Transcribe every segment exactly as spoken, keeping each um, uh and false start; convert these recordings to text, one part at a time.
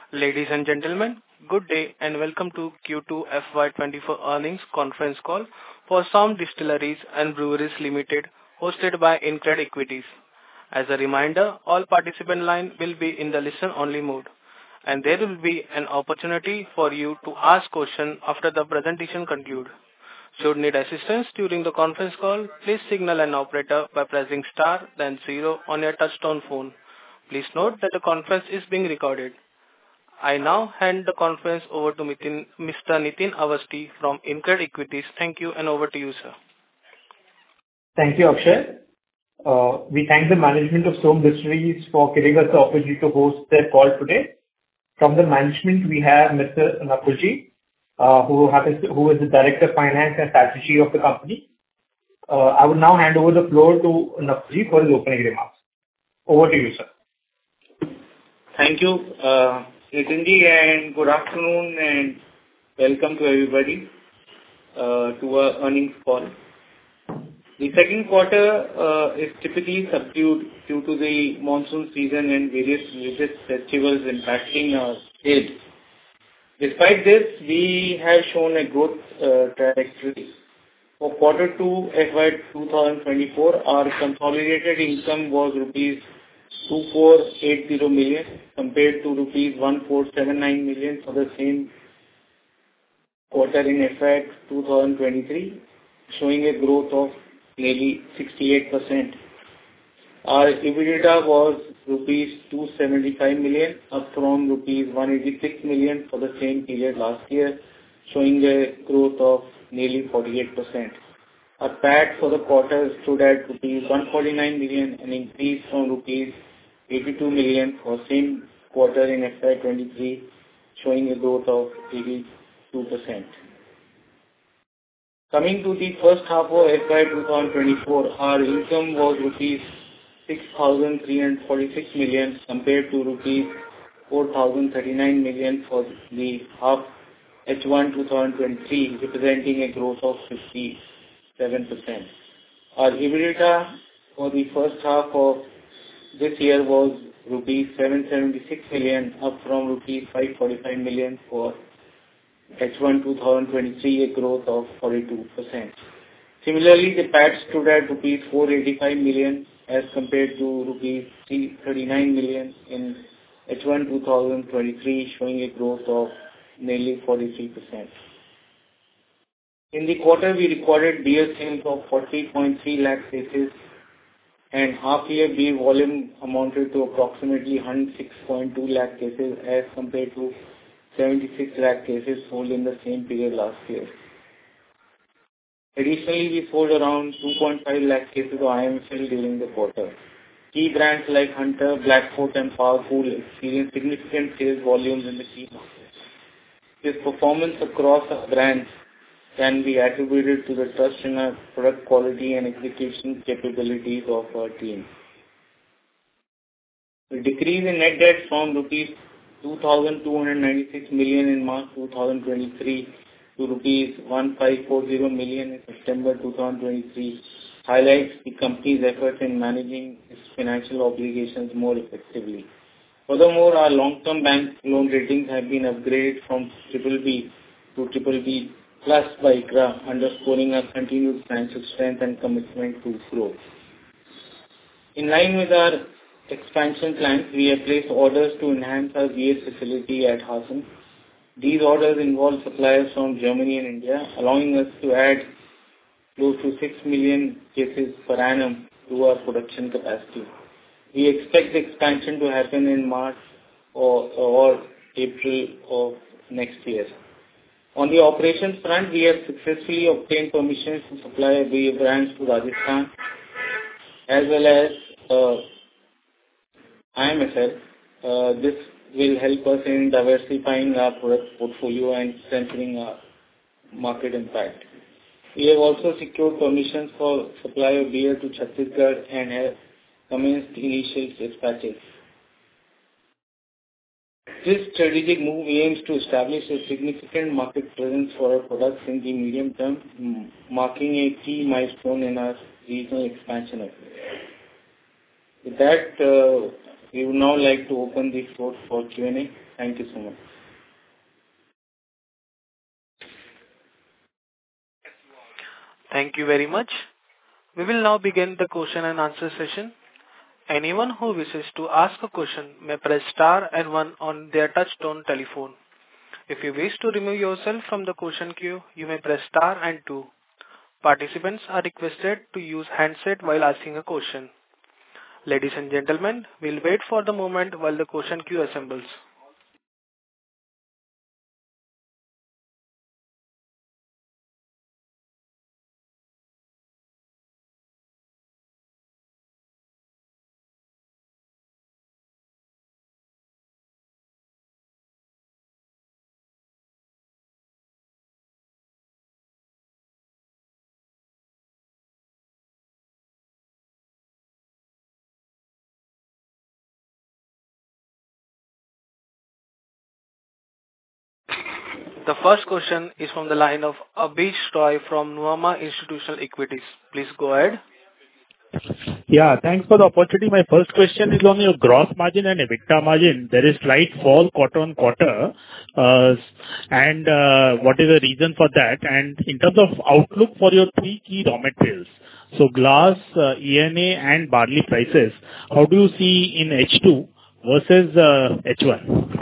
Ladies and gentlemen, good day and welcome to Q two F Y twenty-four earnings conference call for Sound Distilleries and Breweries Limited, hosted by InCred Equities. As a reminder, all participant lines will be in the listen-only mode, and there will be an opportunity for you to ask questions after the presentation concludes. Should you need assistance during the conference call, please signal an operator by pressing star then zero on your touchtone phone. Please note that the conference is being recorded. I now hand the conference over to Nitin, Mister Nitin Awasthi from InCred Equities. Thank you, and over to you, sir. Thank you, Akshay. Uh, we thank the management of Sound Distilleries for giving us the opportunity to host their call today. From the management, we have Mister Nakulji, uh, who, happens to, who is the Director of Finance and Strategy of the company. Uh, I will now hand over the floor to Nakulji for his opening remarks. Over to you, sir. Thank you. Uh, Nitinji, and good afternoon and welcome to everybody uh, to our earnings call. The second quarter uh, is typically subdued due to the monsoon season and various religious festivals impacting our sales. Despite this, we have shown a growth uh, trajectory. For quarter two F Y twenty twenty-four, our consolidated income was rupees two four eight zero million compared to rupees one four seven nine million for the same quarter in F Y twenty twenty-three, showing a growth of nearly sixty-eight percent. Our EBITDA was rupees two seventy-five million, up from rupees one eighty-six million for the same period last year, showing a growth of nearly forty-eight percent. Our P A T for the quarter stood at rupees one forty-nine million, an increase from rupees eighty-two million for same quarter in F Y twenty-three, showing a growth of eighty-two percent. Coming to the first half of F Y twenty twenty-four, our income was rupees six thousand three hundred forty-six million compared to rupees four thousand thirty-nine million for the half H one twenty twenty-three, representing a growth of fifty-seven percent. Our EBITDA for the first half of this year was rupees seven hundred seventy-six million, up from rupees five hundred forty-five million for H one twenty twenty-three, a growth of forty-two percent. Similarly, the P A T stood at rupees four hundred eighty-five million as compared to rupees three hundred thirty-nine million in H one twenty twenty-three, showing a growth of nearly forty-three percent. In the quarter, we recorded beer sales of forty point three lakh cases, and half-year beer volume amounted to approximately one hundred six point two lakh cases as compared to seventy-six lakh cases sold in the same period last year. Additionally, we sold around two point five lakh cases of I M F L during the quarter. Key brands like Hunter, Blackfoot and Powerful experienced significant sales volumes in the key markets. This performance across our brands can be attributed to the trust in our product quality and execution capabilities of our team. The decrease in net debt from rupees two thousand two hundred ninety-six million in March twenty twenty-three to rupees one thousand five hundred forty million in September twenty twenty-three highlights the company's efforts in managing its financial obligations more effectively. Furthermore, our long-term bank loan ratings have been upgraded from triple B to triple B plus by ICRA, underscoring our continued financial strength and commitment to growth. In line with our expansion plans, we have placed orders to enhance our V S facility at Hassan. These orders involve suppliers from Germany and India, allowing us to add close to six million cases per annum to our production capacity. We expect the expansion to happen in March or, or April of next year. On the operations front, we have successfully obtained permissions to supply beer brands to Rajasthan as well as uh, I M F L. Uh, this will help us in diversifying our product portfolio and strengthening our market impact. We have also secured permissions for supply of beer to Chhattisgarh and have commenced initial dispatches. This strategic move aims to establish a significant market presence for our products in the medium term, marking a key milestone in our regional expansion efforts. With that, uh, We would now like to open the floor for Q and A. Thank you so much. Thank you very much. We will now begin the question and answer session. Anyone who wishes to ask a question may press star and one on their touch-tone telephone. If you wish to remove yourself from the question queue, you may press star and two. Participants are requested to use handset while asking a question. Ladies and gentlemen, we'll wait for the moment while the question queue assembles. The first question is from the line of Abhish Roy from Nuvama Institutional Equities. Please go ahead. Yeah, thanks for the opportunity. My first question is on your gross margin and EBITDA margin. There is slight fall quarter-on-quarter. Uh, and uh, what is the reason for that? And in terms of outlook for your three key raw materials, so glass, uh, E N A and barley prices, how do you see in H two versus uh, H one?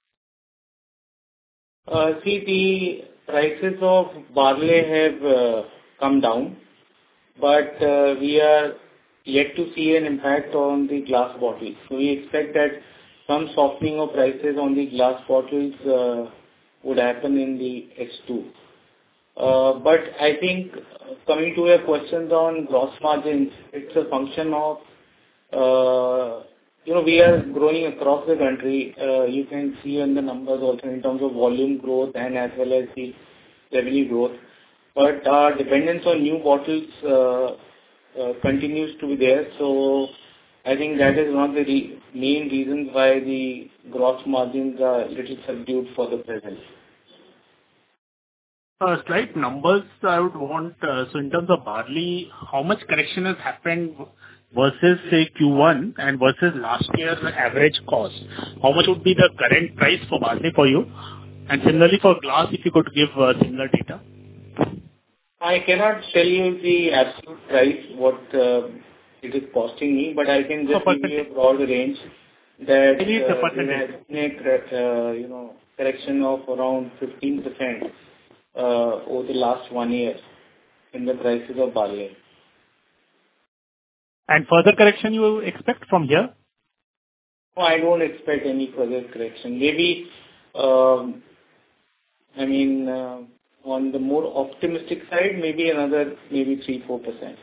Uh, see, the prices of barley have uh, come down, but uh, we are yet to see an impact on the glass bottles. So we expect that some softening of prices on the glass bottles uh, would happen in the H two. Uh, but I think uh, coming to your questions on gross margins, it's a function of uh, you know, we are growing across the country. Uh, you can see in the numbers also in terms of volume growth and as well as the revenue growth. But our dependence on new bottles uh, uh, continues to be there. So I think that is one of the re- main reasons why the gross margins are a little subdued for the present. Uh, slight numbers I would want. Uh, so in terms of barley, how much correction has happened versus say Q one and versus last year's average cost? How much would be the current price for barley for you? And similarly for glass, if you could give uh, similar data. I cannot tell you the absolute price, what uh, it is costing me, but I can just give you a broad range that uh, there has been a uh, you know, correction of around fifteen percent uh, over the last one year in the prices of barley. And further correction you expect from here? No, I don't expect any further correction. Maybe, um, I mean, uh, on the more optimistic side, maybe another, maybe three to four percent.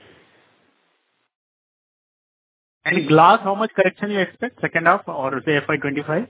And glass, how much correction you expect, second half or say F Y twenty-five?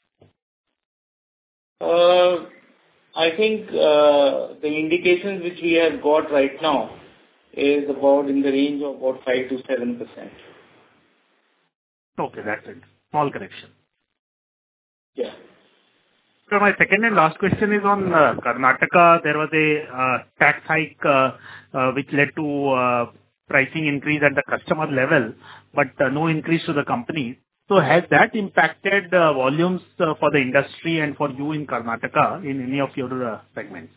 Uh, I think uh, the indications which we have got right now is about in the range of about five to seven percent. Okay, that's it. Small correction. Yeah. So my second and last question is on uh, Karnataka. There was a uh, tax hike uh, uh, which led to uh, pricing increase at the customer level, but uh, no increase to the company. So has that impacted uh, volumes uh, for the industry and for you in Karnataka in any of your uh, segments?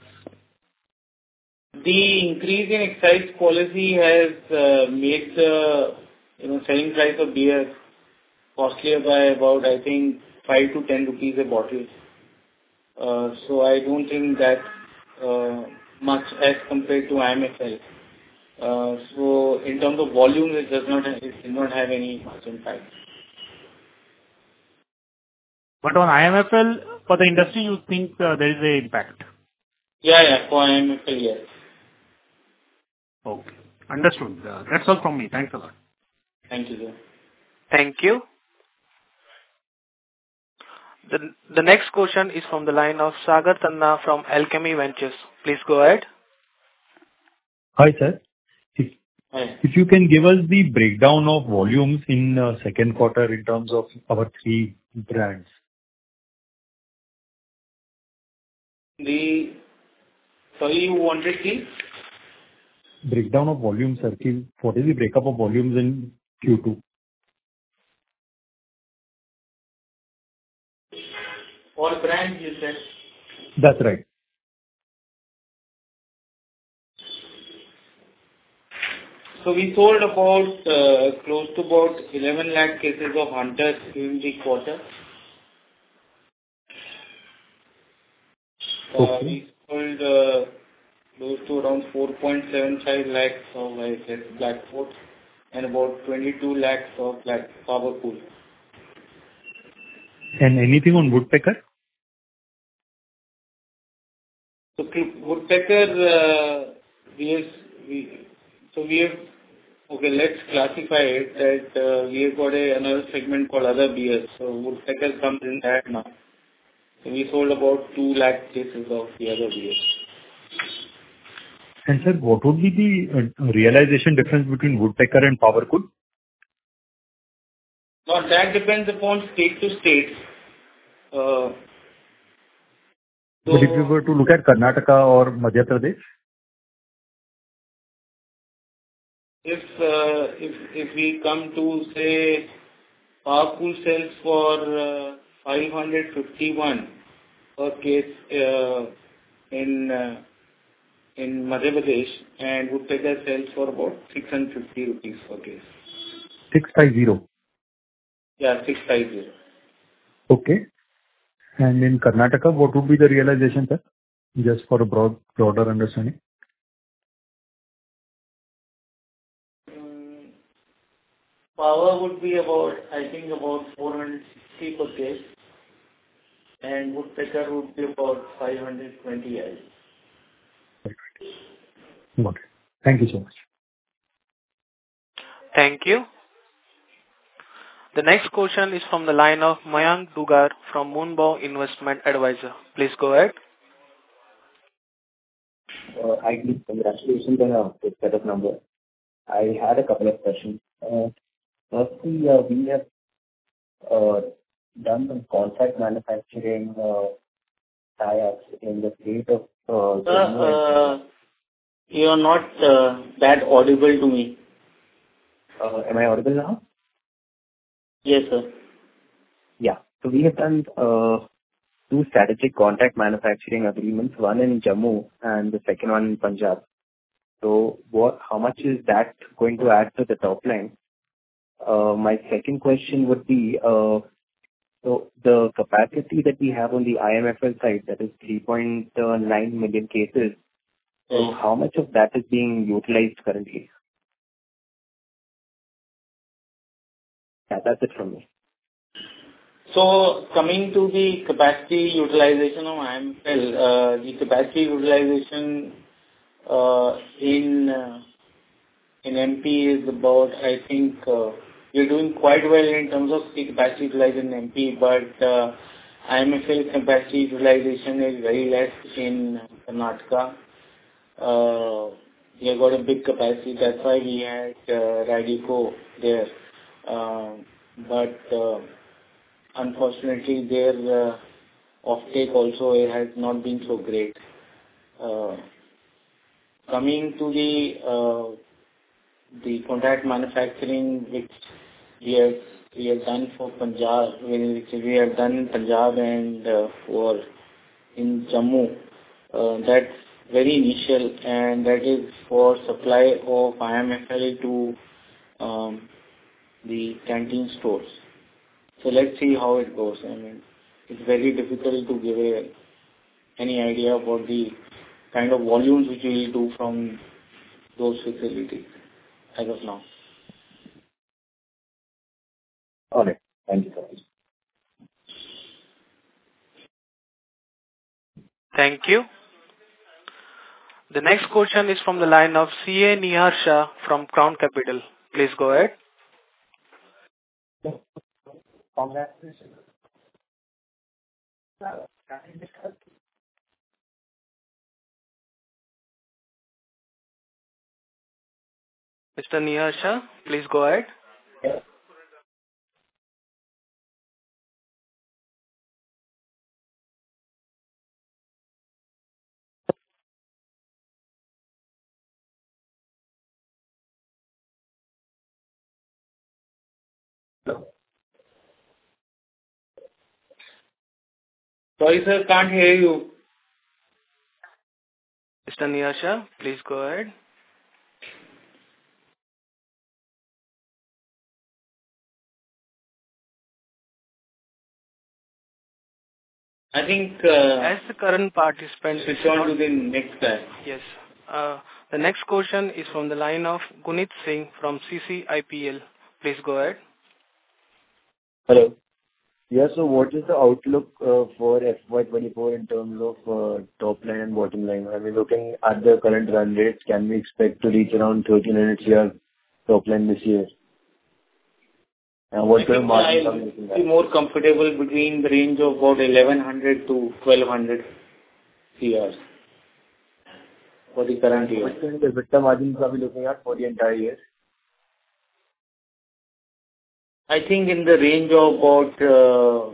The increase in excise policy has uh, made the you know selling price of beer costlier by about, I think, five to ten rupees a bottle. Uh, so I don't think that uh, much as compared to I M F L. Uh, so in terms of volume, it does not have, it did not have any much impact. But on I M F L, for the industry, you think uh, there is an impact? Yeah, yeah, for I M F L, yes. Okay. Understood. Uh, that's all from me. Thanks a lot. Thank you, sir. Thank you. The, the next question is from the line of Sagar Tanna from Alchemy Ventures. Please go ahead. Hi, sir. If, Hi. if you can give us the breakdown of volumes in uh, second quarter in terms of our three brands. The sorry, you wanted the Breakdown of volumes, sir. Ki- What is the breakup of volumes in Q two? What brand you said? That's right. So we sold about uh, close to about eleven lakh cases of Hunters during the quarter. Uh, Okay. we sold uh, close to around four point seven five lakhs of I guess, Blackfort and about twenty-two lakhs of Black Powerful. And anything on Woodpecker? So cl- Woodpecker, uh, we have, we, so we have, okay, let's classify it that uh, we have got a, another segment called other beers. So Woodpecker comes in that now. So we sold about two lakh cases of the other beers. And sir, what would be the uh, realization difference between Woodpecker and Powercool? Now that depends upon state to state. Uh, But if you so were to look at Karnataka or Madhya Pradesh? if, uh, if, if we come to say Powerful sells for uh, five hundred fifty-one per case uh, in uh, in Madhya Pradesh and Woodpecker sells for about six hundred fifty rupees per case. six fifty. Yeah, six fifty. Okay. And in Karnataka, what would be the realization, sir? Just for a broad, broader understanding. Um, Power would be about, I think, about four hundred sixty per case, and Woodpecker would be about five hundred twenty. I Got it. Thank you so much. Thank you. The next question is from the line of Mayank Dugar from Moonbow Investment Advisor. Please go ahead. Uh, Hi, Keith. Congratulations on a good set of numbers. I had a couple of questions. Uh, Firstly, uh, we have uh, done some contract manufacturing uh, tie-ups in the state of uh, Sir, Jammu and uh, you are not uh, that audible to me. uh, Am I audible now? Yes, sir. Yeah. So we have done uh, two strategic contract manufacturing agreements, one in Jammu and the second one in Punjab. So what? How much is that going to add to the top line? Uh, My second question would be, uh, so the capacity that we have on the I M F L side, that is three point nine million cases, so Yes. how much of that is being utilized currently? Yeah, that's it from me. So coming to the capacity utilization of I M F L, uh, the capacity utilization uh, in uh, in M P is about, I think, uh, we're doing quite well in terms of the capacity utilization in M P, but uh, I M F L capacity utilization is very less in Karnataka. Uh, We have got a big capacity. That's why we had uh, Radico there. Um, But uh, unfortunately, their uh, offtake also has not been so great. Uh, Coming to the uh, the contract manufacturing, which we have we have done for Punjab, which we have done in Punjab and uh, for in Jammu, uh, that's very initial, and that is for supply of I M F L to um, the canteen stores. So let's see how it goes. I mean, it's very difficult to give a, any idea about the kind of volumes which we will do from those facilities as of now. All right. Thank you so much. Thank you. The next question is from the line of C A Nihar Shah from Crown Capital. Please go ahead. Congratulations. Mister Nihar Shah, please go ahead. Sorry, sir, can't hear you. Mister Niyasha, please go ahead. I think uh, As the current participant is switch on not... to the next guy. Yes. Uh, the next question is from the line of Gunit Singh from C C I P L. Please go ahead. Hello. Yeah, so what is the outlook uh, for F Y twenty-four in terms of uh, top line and bottom line? I mean, looking at the current run rates, can we expect to reach around thirteen hundred crore top line this year? And what I kind of think margins are we I'll looking be at? more comfortable between the range of about eleven hundred to twelve hundred crores for the current year. What kind of EBITDA margins are we looking at for the entire year? I think in the range of about uh,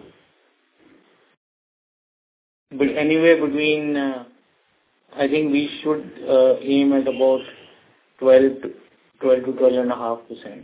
but anywhere between, uh, I think we should uh, aim at about twelve to twelve to twelve and a half percent.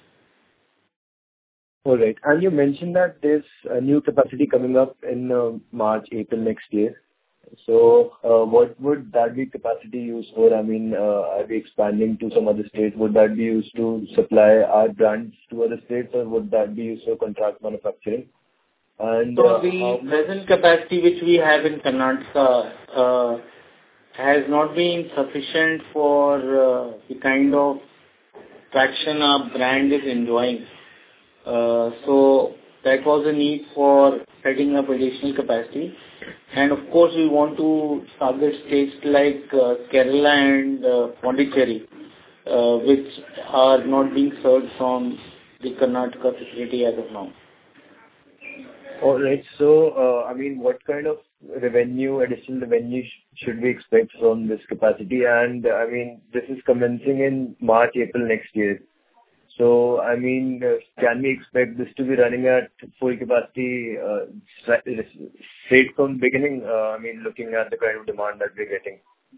All right. And you mentioned that there's a new capacity coming up in uh, March, April next year. So, uh, what would that be capacity used for? I mean, uh, are we expanding to some other states? Would that be used to supply our brands to other states, or would that be used for contract manufacturing? And So uh, the how present capacity which we have in Karnataka uh, has not been sufficient for uh, the kind of traction our brand is enjoying. Uh, So that was a need for setting up additional capacity. And of course, we want to target states like uh, Kerala and uh, Pondicherry, uh, which are not being served from the Karnataka facility as of now. All right. So, uh, I mean, what kind of revenue, additional revenue sh- should we expect from this capacity? And, uh, I mean, this is commencing in March, April next year. So, I mean, uh, can we expect this to be running at full capacity uh, stra- straight from beginning? Uh, I mean, looking at the kind of demand that we're getting.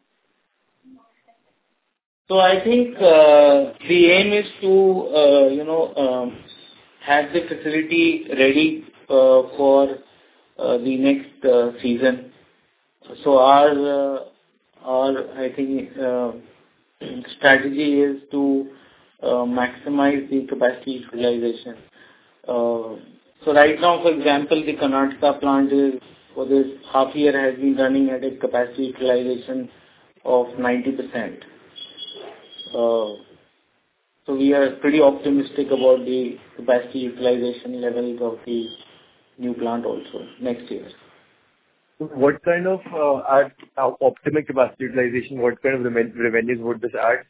So I think uh, the aim is to, uh, you know, um, have the facility ready uh, for uh, the next uh, season. So our, uh, our I think, uh, strategy is to uh, maximize the capacity utilization. Uh, So right now, for example, the Karnataka plant is, for this half year, has been running at a capacity utilization of ninety percent. Uh, So we are pretty optimistic about the capacity utilization levels of the new plant also next year. What kind of uh, at uh, optimal capacity utilization, what kind of reven- revenues would this add?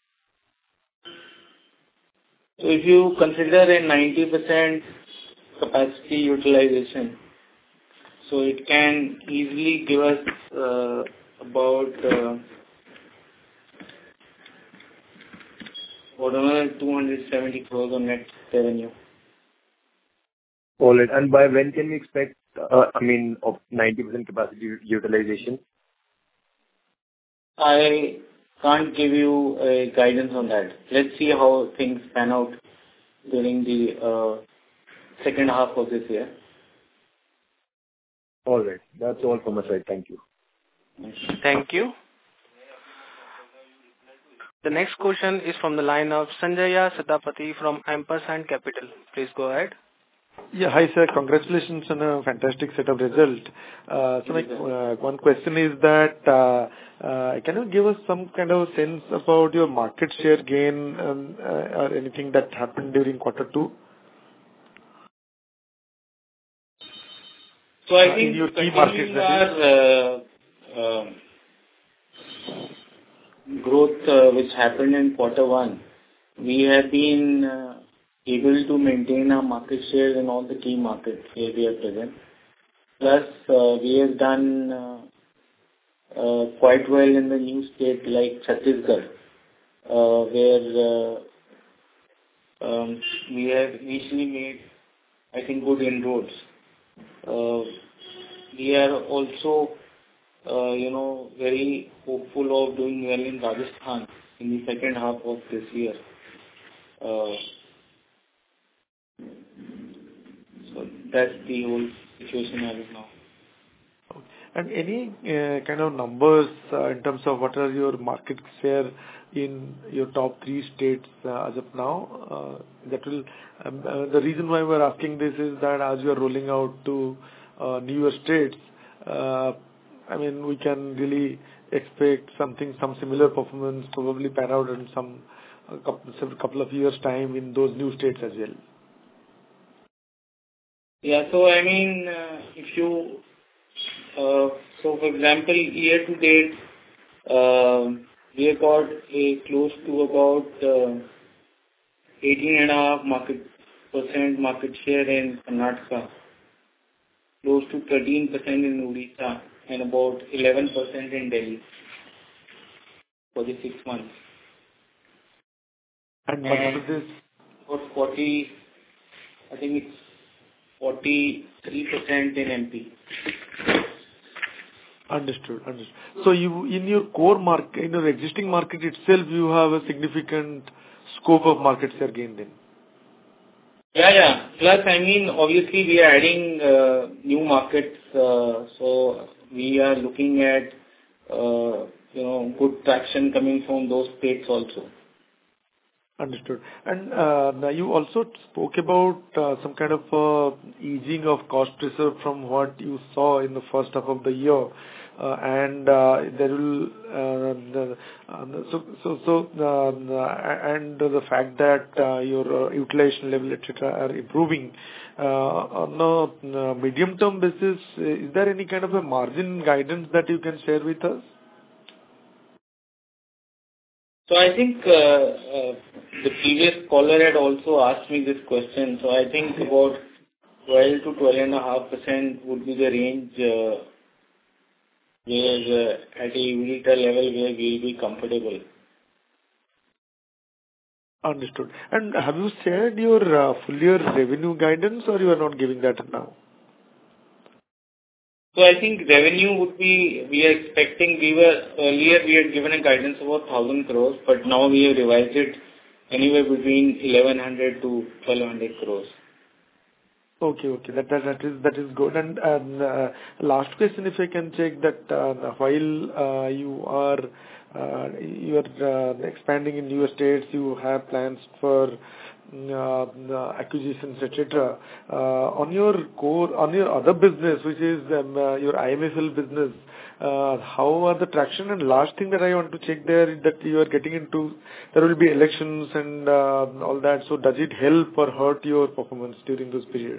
So if you consider a ninety percent capacity utilization, so it can easily give us uh, about uh, about another two hundred seventy crores of net revenue. All right. And by when can we expect, uh, I mean, of ninety percent capacity u- utilization? I can't give you a guidance on that. Let's see how things pan out during the uh, second half of this year. All right. That's all from my side. Thank you. Thank you. The next question is from the line of Sanjaya Satapathy from Ampersand Capital. Please go ahead. Yeah. Hi, sir. Congratulations on a fantastic set of result. Uh, So my uh, one question is that, uh, uh, can you give us some kind of sense about your market share gain, um, uh, or anything that happened during quarter two? So I Uh, in think your key markets, continuing that our uh, uh, growth uh, which happened in quarter one, we have been uh, able to maintain our market share in all the key markets where we are present. Plus, uh, we have done uh, uh, quite well in the new state like Chhattisgarh, uh, where uh, um, we have initially made, I think, good inroads. Uh, we are also, uh, you know, very hopeful of doing well in Rajasthan in the second half of this year. Uh, so that's the whole situation as of now. And any uh, kind of numbers uh, in terms of what are your market share in your top three states uh, as of now? Uh, that will. Um, uh, the reason why we're asking this is that as you are rolling out to uh, newer states, uh, I mean, we can really expect something, some similar performance probably pan out in some a couple, several couple of years' time in those new states as well. Yeah. So I mean, uh, if you, uh, so for example, year to date, uh, we have got a close to about uh, eighteen and a half market percent market share in Karnataka, close to thirteen percent in Odisha, and about eleven percent in Delhi for the six months. And And Madhya Pradesh? for forty, I think it's forty-three percent in M P. Understood. Understood. So you, in your core market, in your existing market itself, you have a significant scope of market share gain then? Yeah, yeah. Plus, I mean, obviously, we are adding uh, new markets, uh, so we are looking at, uh, you know, good traction coming from those states also. Understood. And uh, now you also spoke about uh, some kind of uh, easing of cost pressure from what you saw in the first half of the year. Uh, and uh, there will uh, the, uh, so so so uh, and the fact that uh, your uh, utilization level et cetera are improving uh, on a uh, medium term basis. Is there any kind of a margin guidance that you can share with us? So I think uh, uh, the previous caller had also asked me this question. So I think about twelve to twelve and a half percent would be the range uh, where uh, at a EBITDA level where we will be comfortable. Understood. And have you shared your uh, full year revenue guidance, or you are not giving that now? So I think revenue would be, we are expecting, we were earlier we had given a guidance of about one thousand crores, but now we have revised it anywhere between eleven hundred to twelve hundred crores. Okay, okay. That that that is that is good. And and uh, last question, if I can check that uh, while uh, you are uh, you are uh, expanding in newer states, you have plans for uh, uh, acquisitions, et cetera. Uh, on your core, on your other business, which is um, uh, your I M F L business, uh, how are the traction? And last thing that I want to check there is that you are getting into, there will be elections and uh, all that. So does it help or hurt your performance during this period?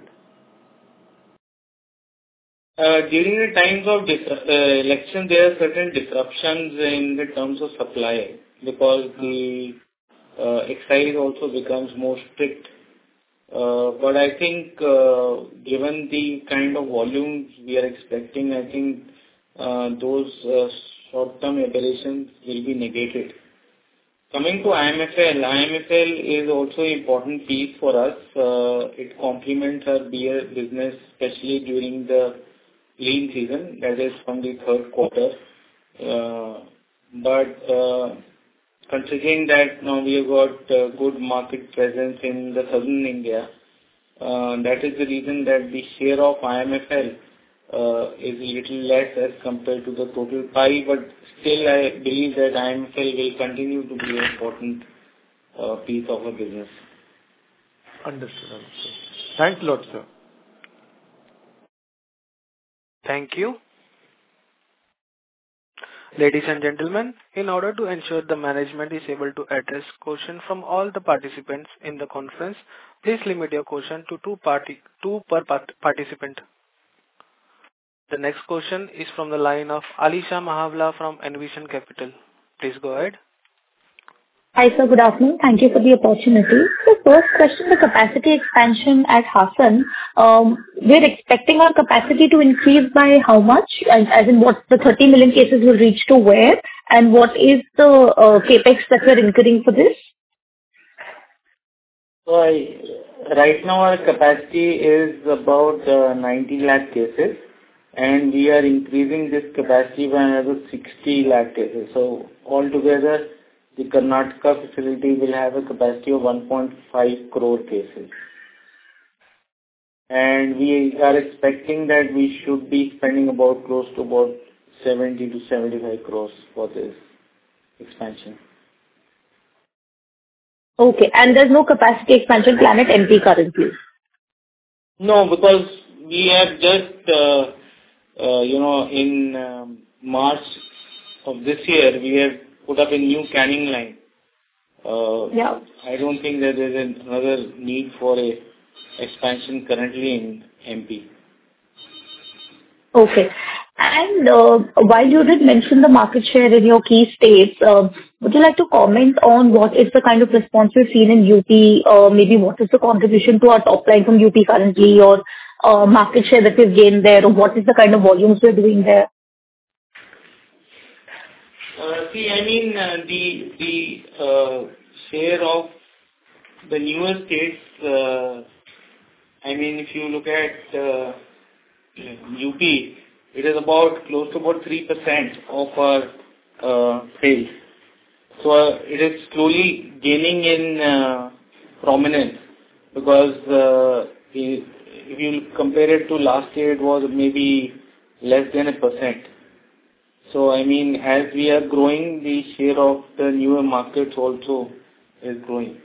Uh, during the times of dis- uh, election, there are certain disruptions in the terms of supply because the uh, excise also becomes more strict. Uh, but I think uh, given the kind of volumes we are expecting, I think uh, those uh, short-term aberrations will be negated. Coming to I M F L, I M F L is also an important piece for us. Uh, it complements our beer business, especially during the lean season, that is from the third quarter. Uh, but uh, considering that now we have got uh, good market presence in the southern India, uh, that is the reason that the share of I M F L uh, is a little less as compared to the total pie, but still I believe that I M F L will continue to be an important uh, piece of our business. Understood. Understood. Thanks a lot, sir. Thank you. Ladies and gentlemen, in order to ensure the management is able to address questions from all the participants in the conference, please limit your question to two, party, two per part participant. The next question is from the line of Alisha Mahavla from Envision Capital. Please go ahead. Hi, sir. Good afternoon. Thank you for the opportunity. So first question, the capacity expansion at Hassan. Um, we're expecting our capacity to increase by how much? As, as in what the thirty million cases will reach to where? And what is the uh, capex that we're incurring for this? So I, right now our capacity is about uh, ninety lakh cases, and we are increasing this capacity by another sixty lakh cases. So altogether, the Karnataka facility will have a capacity of one point five crore cases. and we are expecting that we should be spending about close to about seventy to seventy-five crores for this expansion. Okay. And there's no capacity expansion plan at M P currently? No, because we have just, uh, uh, you know, in um, March of this year, we have put up a new canning line. Uh, Yeah. I don't think that there is another need for a expansion currently in M P. Okay. And uh, while you did mention the market share in your key states, uh, would you like to comment on what is the kind of response we've seen in U P? Uh, maybe what is the contribution to our top line from U P currently, or uh, market share that we've gained there, or what is the kind of volumes we're doing there? Uh, see, I mean, uh, the the uh, share of the newer states, uh, I mean, if you look at uh, U P, it is about close to about three percent of our uh, sales. So uh, it is slowly gaining in uh, prominence because uh, if if you compare it to last year, it was maybe less than a percent. So I mean, as we are growing, the share of the newer markets also is growing.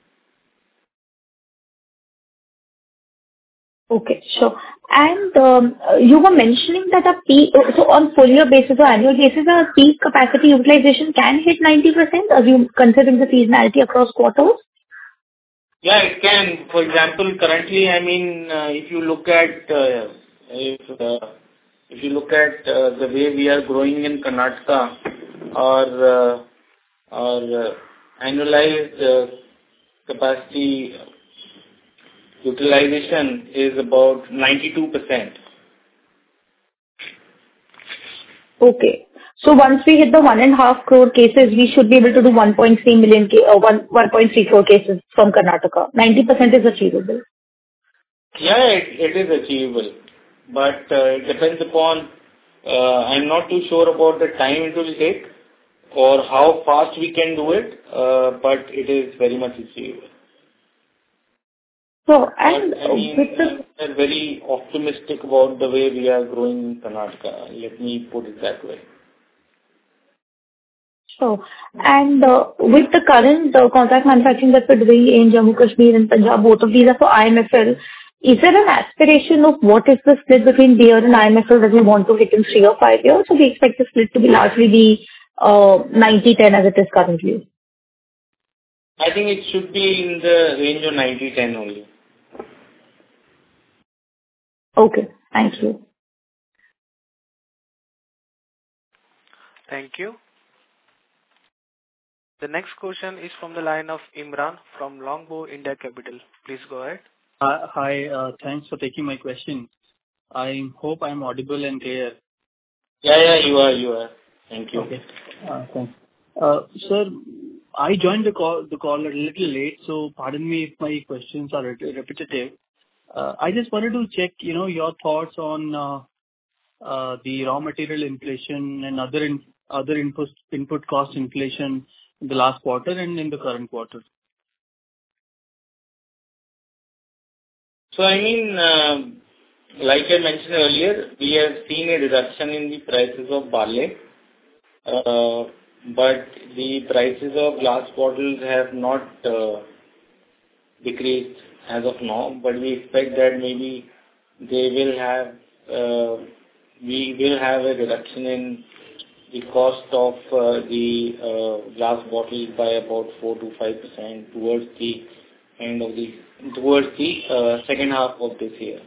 Okay, sure. And um, uh, you were mentioning that a peak, so on full year basis or annual basis, our peak capacity utilization can hit ninety percent, assume considering the seasonality across quarters? Yeah, it can. For example, currently, I mean, uh, if you look at uh, if uh, if you look at uh, the way we are growing in Karnataka, our uh, our uh, annualized uh, capacity utilization is about ninety-two percent. Okay. So once we hit the one and a half crore cases, we should be able to do one point three million, ca- uh, one, one point three crore cases from Karnataka. ninety percent is achievable. Yeah, it, it is achievable, but uh, it depends upon, uh, I'm not too sure about the time it will take or how fast we can do it, uh, but it is very much achievable. So, and But, I mean, with the... we are very optimistic about the way we are growing in Karnataka. Let me put it that way. Sure. And uh, with the current uh, contract manufacturing that we're doing in Jammu Kashmir and Punjab, both of these are for I M F L. Is there an aspiration of what is the split between beer and I M F L that we want to hit in three or five years? So we expect the split to be largely be uh, ninety ten as it is currently. I think it should be in the range of ninety ten only. Okay. Thank you. Thank you. The next question is from the line of Imran from Longbow India Capital. Please go ahead. Uh, Hi. uh, Thanks for taking my question. I hope I'm audible and clear. Yeah, yeah, you are, you are. Thank you. Okay. Uh, Thanks. Uh, Sir, I joined the call the call a little late, so pardon me if my questions are re- repetitive. Uh, I just wanted to check, you know, your thoughts on uh, uh, the raw material inflation and other in- other input input cost inflation in the last quarter and in the current quarter. So, I mean, uh, like I mentioned earlier, we have seen a reduction in the prices of barley, uh, but the prices of glass bottles have not uh, decreased as of now, but we expect that maybe they will have, uh, we will have a reduction in the cost of uh, the uh, glass bottles by about four to five percent towards the end of the, towards the uh, second half of this year.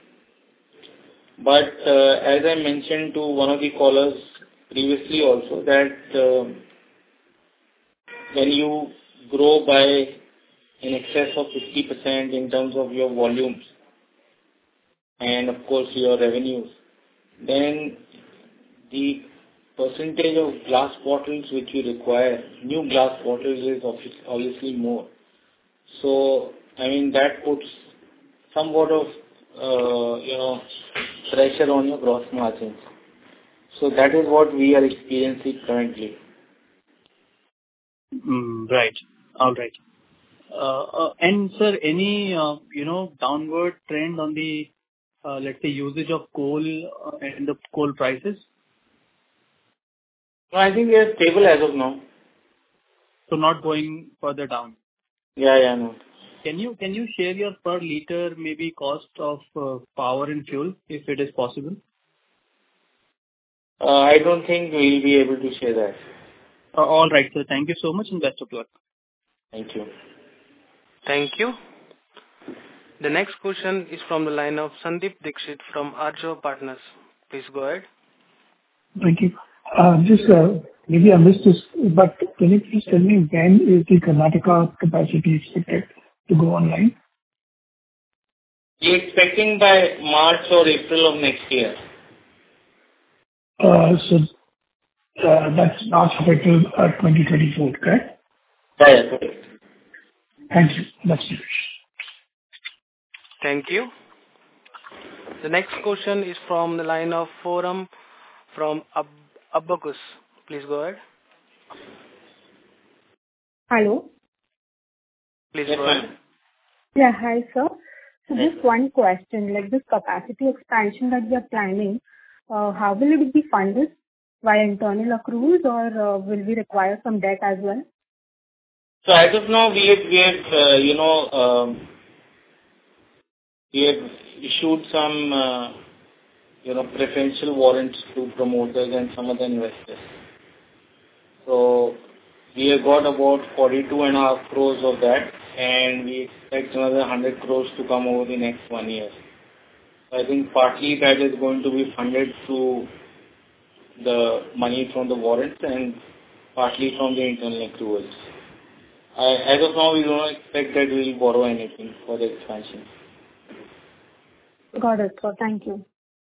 But uh, as I mentioned to one of the callers previously also, that uh, when you grow by in excess of fifty percent in terms of your volumes and of course your revenues, then the percentage of glass bottles which you require, new glass bottles, is obviously more. So, I mean, that puts somewhat of, uh, you know, pressure on your gross margins. So that is what we are experiencing currently. Mm, Right. All right. Uh, uh, And sir, any, uh, you know, downward trend on the, uh, let's say, usage of coal uh, and the coal prices? No, I think we are stable as of now. So not going further down. Yeah, yeah, no. Can you can you share your per liter maybe cost of uh, power and fuel, if it is possible? Uh, I don't think we'll be able to share that. Uh, All right, sir. Thank you so much, and best of luck. Thank you. Thank you. The next question is from the line of Sandeep Dixit from Arjo Partners. Please go ahead. Thank you. Uh, Just, uh, maybe I missed this, but can you please tell me when is the Karnataka capacity expected to go online? We're expecting by March or April of next year. Uh, So, uh, that's not effective uh, twenty twenty-four, correct? Yeah, yeah, correct. Thank you. That's it. Thank you. The next question is from the line of Forum from Ab- Abacus. Please go ahead. Hello. Please Yes, go ahead. ma'am. Yeah, hi, sir. So Yes. just one question, like this capacity expansion that we are planning, uh, how will it be funded? Via internal accruals or uh, will we require some debt as well? So as of now, we have, we have, uh, you know, um, we have issued some, uh, you know, preferential warrants to promoters and some other investors. So we have got about forty-two and a half crores of that, and we expect another one hundred crores to come over the next one year. So I think partly that is going to be funded through the money from the warrants and partly from the internal accruals. I, as of now, we do not expect that we will borrow anything for the expansion. Got it, sir. Thank you.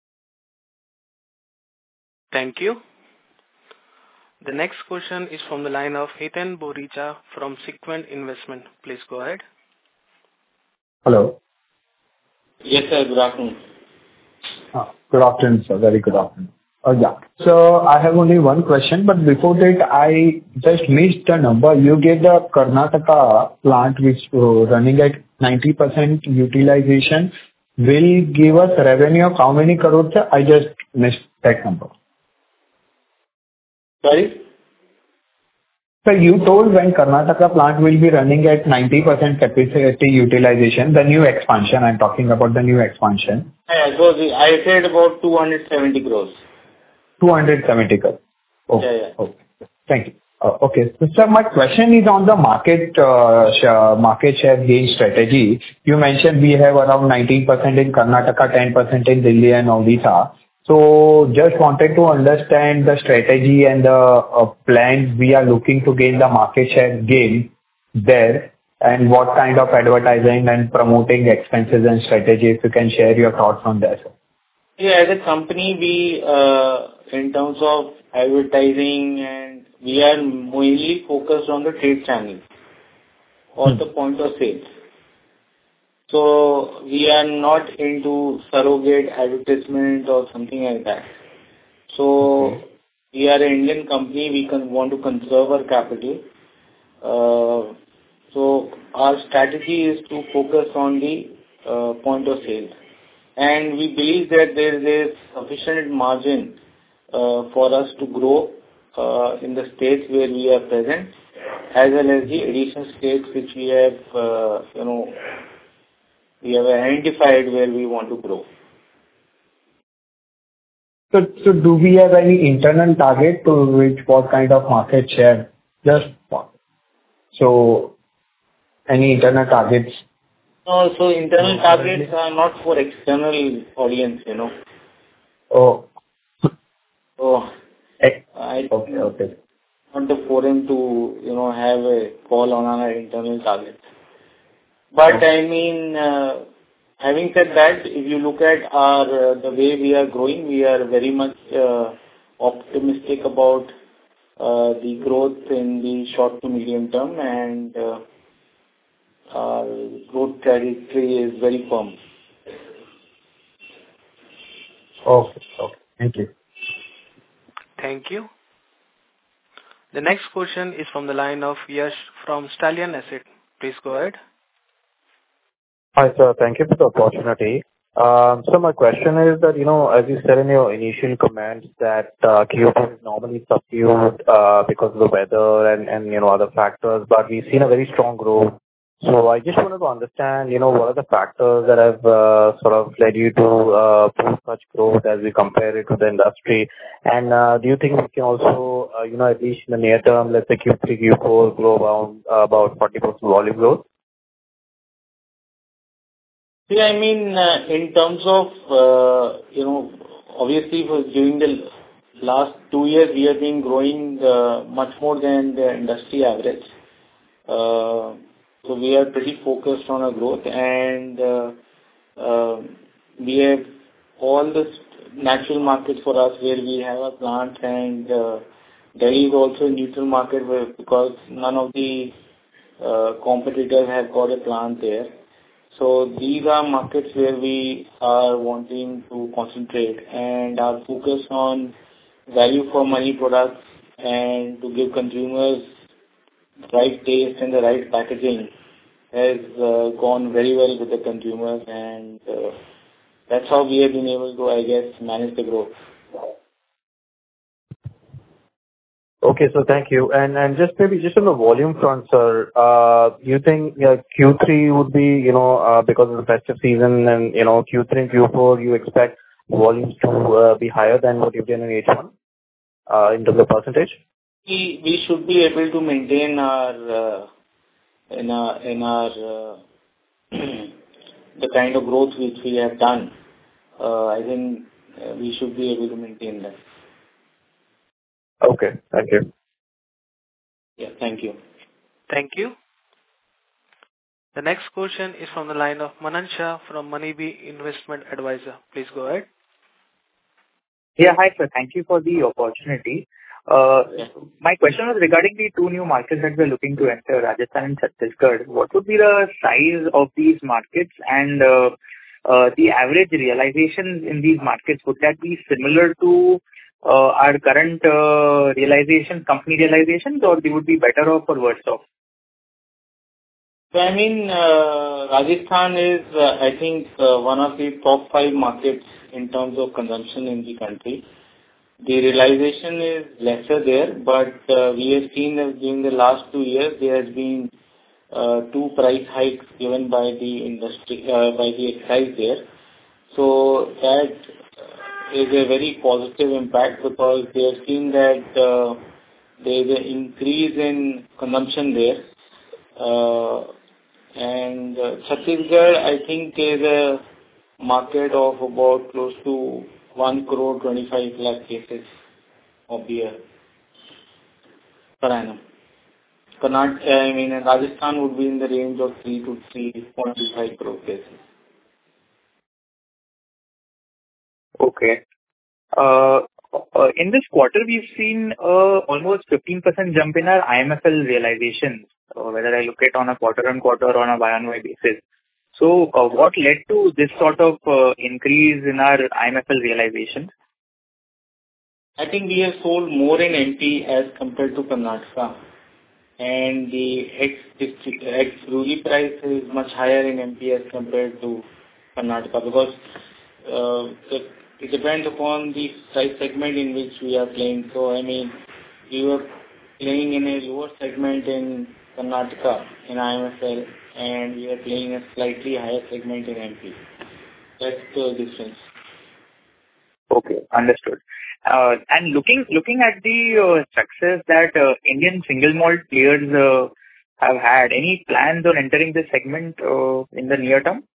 Thank you. The next question is from the line of Hiten Boricha from Sequent Investment. Please go ahead. Hello. Yes, sir. Good afternoon. Uh, Good afternoon, sir. Very good afternoon. Uh, Yeah. So I have only one question, but before that, I just missed the number. You gave the Karnataka plant, which uh, running at ninety percent utilization, will give us revenue of how many crores, sir? I just missed that number. Sorry? So you told when Karnataka plant will be running at ninety percent capacity utilization, the new expansion, I'm talking about the new expansion. Yeah, so the, I said about two hundred seventy crores. two hundred seventy crores. Okay. Yeah, yeah. Okay. Thank you. Uh, Okay. So, sir, my question is on the market uh, sh- market share gain strategy. You mentioned we have around nineteen percent in Karnataka, ten percent in Delhi and Odisha. So just wanted to understand the strategy and the uh, plans we are looking to gain the market share gain there, and what kind of advertising and promoting expenses and strategy, if you can share your thoughts on that, sir. Yeah, as a company, we, uh, in terms of advertising, and we are mainly focused on the trade channel or Hmm. the point of sale. So we are not into surrogate advertisement or something like that. So Okay. we are an Indian company. We can want to conserve our capital. Uh, so our strategy is to focus on the uh, point of sale, and we believe that there is a sufficient margin uh, for us to grow uh, in the states where we are present, as well as the additional states which we have, uh, you know, we have identified where we want to grow. So, so do we have any internal target to reach what kind of market share? Just one. So any internal targets? No, so internal targets are not for external audience, you know. Oh, So eh, I okay, okay. not the forum to, you know, have a call on our internal targets. But I mean, uh, having said that, if you look at our uh, the way we are growing, we are very much uh, optimistic about uh, the growth in the short to medium term, and uh, our growth trajectory is very firm. Okay, okay. Thank you. Thank you. The next question is from the line of Yash from Stallion Asset. Please go ahead. Hi, sir. Thank you for the opportunity. Um, So my question is that, you know, as you said in your initial comments, that uh Q two is normally subdued uh because of the weather and, and you know, other factors, but we've seen a very strong growth. So I just wanted to understand, you know, what are the factors that have uh sort of led you to uh post such growth as we compare it to the industry? And uh do you think we can also, uh you know, at least in the near term, let's say Q three, Q four, grow around uh, about forty percent volume growth? See, I mean, uh, in terms of, uh, you know, obviously for during the last two years, we have been growing uh, much more than the industry average. Uh, So we are pretty focused on our growth, and uh, uh, we have all the natural markets for us where we have a plant, and uh, Delhi is also a neutral market where, because none of the uh, competitors have got a plant there. So these are markets where we are wanting to concentrate, and our focus on value for money products and to give consumers right taste and the right packaging has uh, gone very well with the consumers, and uh, that's how we have been able to, I guess, manage the growth. Okay, so thank you. And and just maybe just on the volume front, sir, uh, you think uh, Q three would be, you know, uh, because of the festive season and, you know, Q three and Q four, you expect volumes to uh, be higher than what you've done in H one uh, in terms of percentage? We we should be able to maintain our uh, in our in our uh, the kind of growth which we have done. Uh, I think uh, we should be able to maintain that. Okay, thank you. Yeah, thank you. Thank you. The next question is from the line of Manan Shah from Moneybee Investment Advisor. Please go ahead. Yeah, hi sir. Thank you for the opportunity. Uh, my question was regarding the two new markets that we're looking to enter, Rajasthan and Chhattisgarh. What would be the size of these markets, and uh, uh, the average realizations in these markets? Would that be similar to uh, our current uh, realizations, company realizations, or they would be better off or worse off? So I mean, uh, Rajasthan is, uh, I think, uh, one of the top five markets in terms of consumption in the country. The realization is lesser there, but uh, we have seen that during the last two years there has been uh, two price hikes given by the industry, uh, by the excise there. So that is a very positive impact, because they have seen that uh, there is an increase in consumption there. Uh, and uh, Chhattisgarh, I think, is a market of about close to one crore twenty-five lakh cases of beer per annum. Karnataka, I mean, Rajasthan would be in the range of three to three point two five crore cases. Okay. Uh, uh, in this quarter, we've seen uh, almost fifteen percent jump in our I M F L realizations, uh, whether I look at on a quarter-on-quarter or on a Y-on-Y basis. So, uh, what led to this sort of uh, increase in our I M F L realizations? I think we have sold more in M P as compared to Karnataka, and the ex-brewery price is much higher in M P as compared to Karnataka, because uh, the, it depends upon the price segment in which we are playing. So, I mean, we were playing in a lower segment in Karnataka in I M F L, and we are playing a slightly higher segment in M P. That's the difference. Okay, understood. Uh, and looking looking at the uh, success that uh, Indian single malt players uh, have had, any plans on entering this segment uh, in the near term?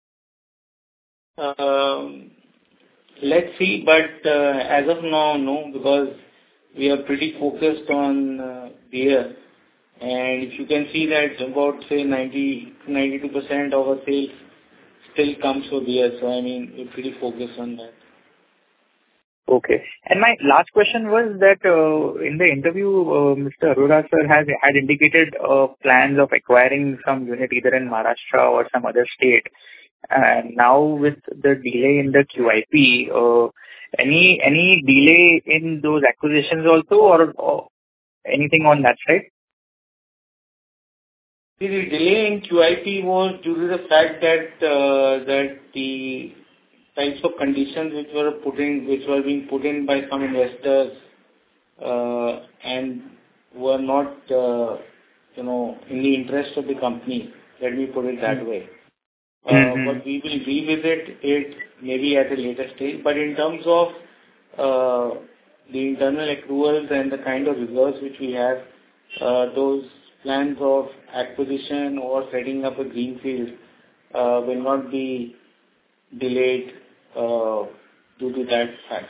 Um, let's see, but uh, as of now, no, because we are pretty focused on uh, beer. And if you can see that about, say, ninety to ninety-two percent of our sales still comes from beer. So, I mean, we're pretty focused on that. Okay. And my last question was that uh, in the interview, uh, Mister Arora sir has had indicated uh, plans of acquiring some unit either in Maharashtra or some other state. And now with the delay in the Q I P, uh, any any delay in those acquisitions also, or, or anything on that side? See, the delay in Q I P was due to the fact that uh, that the types of conditions which were put in, which were being put in by some investors, uh, and were not, uh, you know, in the interest of the company. Let me put it that way. Uh, Mm-hmm. But we will revisit it maybe at a later stage. But in terms of uh, the internal accruals and the kind of reserves which we have, uh, those plans of acquisition or setting up a greenfield uh, will not be delayed uh, due to that fact.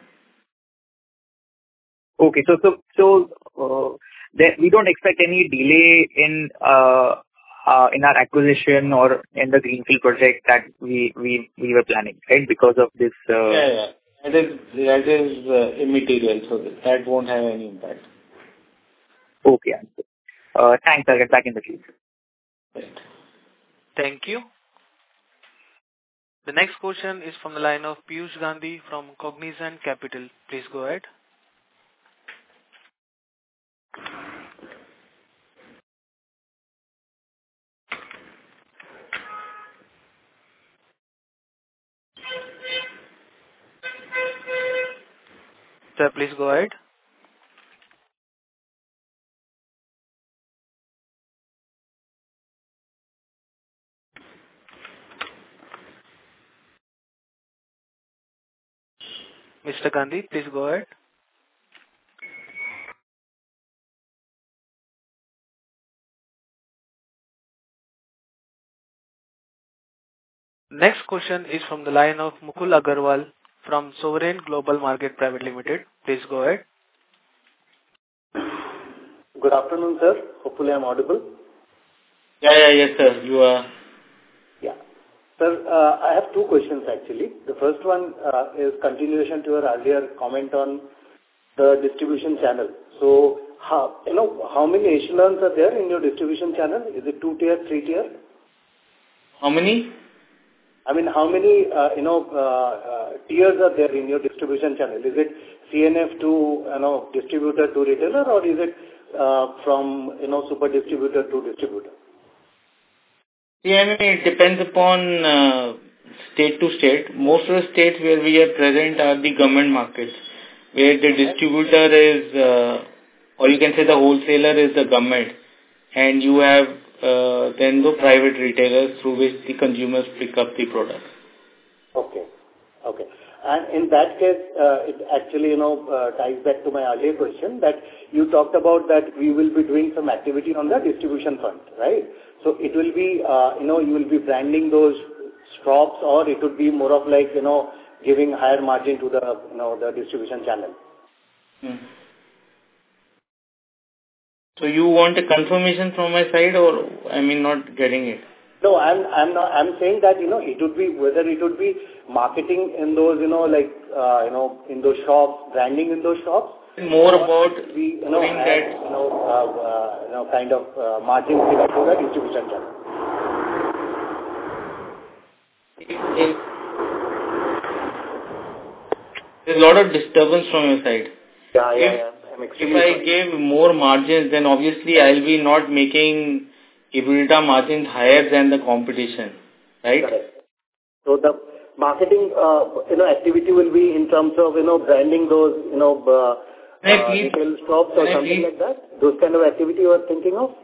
Okay. So so so uh, there, we don't expect any delay in uh, uh, in our acquisition or in the greenfield project that we we we were planning, right? Because of this. Uh, Yeah, yeah. That is that is uh, immaterial, so that won't have any impact. Okay. Uh, thanks. I'll get back in the queue. Thank you. The next question is from the line of Piyush Gandhi from Cognizant Capital. Please go ahead. Sir, please go ahead. Mister Gandhi, please go ahead. Next question is from the line of Mukul Agarwal from Sovereign Global Market Private Limited. Please go ahead. Good afternoon, sir. Hopefully I'm audible. Yeah, yeah, yes, sir. You are. Yeah. Sir, uh, I have two questions actually. The first one uh, is continuation to your earlier comment on the distribution channel. So, how, you know, how many echelons are there in your distribution channel? Is it two tier, three tier? How many? I mean, how many, uh, you know, uh, uh, tiers are there in your distribution channel? Is it C N F to, you know, distributor to retailer, or is it uh, from, you know, super distributor to distributor? Yeah, I mean, it depends upon uh, state to state. Most of the states where we are present are the government markets, where the distributor is, uh, or you can say the wholesaler is the government, and you have uh, then the private retailers through which the consumers pick up the product. Okay. Okay. And in that case, uh, it actually, you know, uh, ties back to my earlier question that you talked about that we will be doing some activity on the distribution front, right? So it will be, uh, you know, you will be branding those shops, or it would be more of like, you know, giving higher margin to the, you know, the distribution channel. Hmm. So you want a confirmation from my side, or I mean not getting it? No, I'm I'm not. I'm saying that, you know, it would be whether it would be marketing in those, you know, like uh, you know, in those shops, branding in those shops. More about we, you know, doing add, that. you know, uh, uh, you know, kind of uh, margin to the distribution channel. There's a lot of disturbance from your side. Yeah, yeah, if, yeah. I'm if extremely I sorry. gave more margins, then obviously I'll be not making EBITDA margins higher than the competition, right? Correct. So the marketing, uh, you know, activity will be in terms of, you know, branding those, you know, uh, Can I uh, please- retail shops or can I something please- like that. Those kind of activity you are thinking of.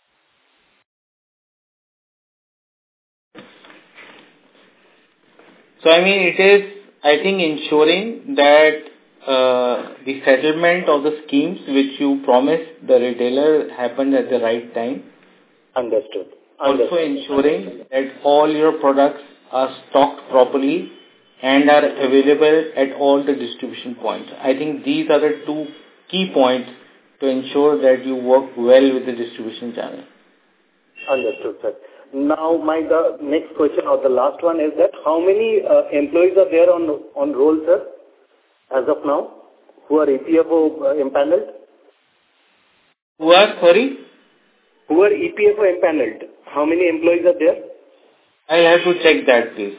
So I mean, it is, I think, ensuring that uh, the settlement of the schemes which you promised the retailer happens at the right time. Understood. Also Understood. ensuring that all your products are stocked properly and are available at all the distribution points. I think these are the two key points to ensure that you work well with the distribution channel. Understood, sir. Now, my the next question or the last one is that how many uh, employees are there on on roll, sir, as of now, who are E P F O uh, impaneled? Who are, sorry? Who are E P F O impaneled? How many employees are there? I'll have to check that, please.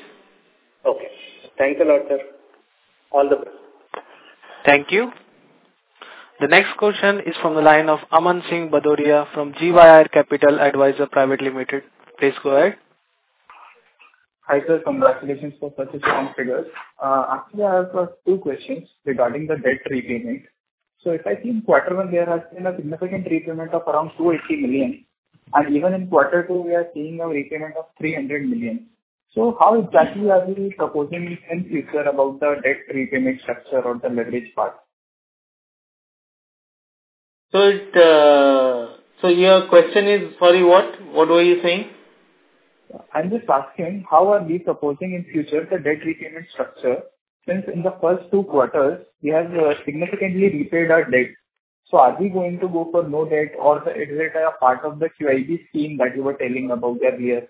Okay. Thanks a lot, sir. All the best. Thank you. The next question is from the line of Aman Singh Badoria from G Y R Capital Advisor Private Limited. Please go ahead. Hi, sir. Congratulations for such a strong figures. Uh, Actually, I have uh, two questions regarding the debt repayment. So if I see in quarter one, there has been a significant repayment of around two hundred eighty million, and even in quarter two, we are seeing a repayment of three hundred million. So how exactly are we proposing in future about the debt repayment structure or the leverage part? So it, uh, so your question is, sorry, what? What were you saying? I'm just asking, how are we proposing in future the debt repayment structure, since in the first two quarters, we have uh, significantly repaid our debt. So are we going to go for no debt, or the, is it a part of the Q I B scheme that you were telling about earlier?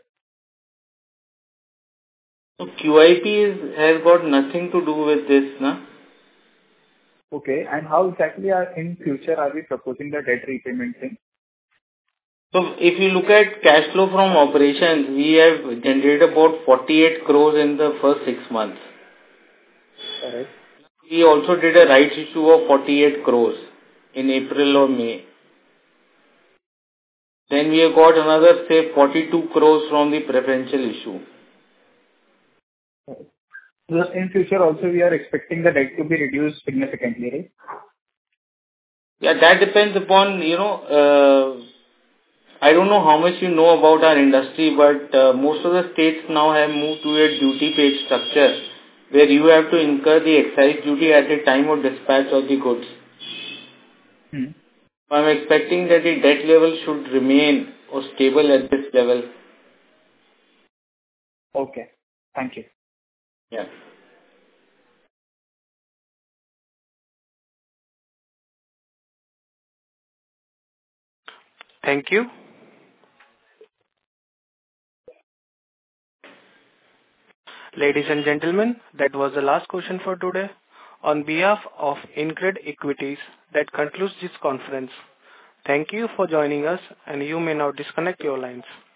So Q I P is, has got nothing to do with this, na? Okay, and how exactly are in future are we proposing the debt repayment thing? So if you look at cash flow from operations, we have generated about forty-eight crores in the first six months. Correct. We also did a rights issue of forty-eight crores in April or May. Then we have got another, say, forty-two crores from the preferential issue. Thus, in future also we are expecting the debt to be reduced significantly, right? Yeah, that depends upon, you know, uh, I don't know how much you know about our industry, but uh, most of the states now have moved to a duty paid structure where you have to incur the excise duty at the time of dispatch of the goods. Hmm. I'm expecting that the debt level should remain or stable at this level. Okay. Thank you. Yeah. Thank you. Ladies and gentlemen, that was the last question for today. On behalf of InCred Equities, that concludes this conference. Thank you for joining us, and you may now disconnect your lines.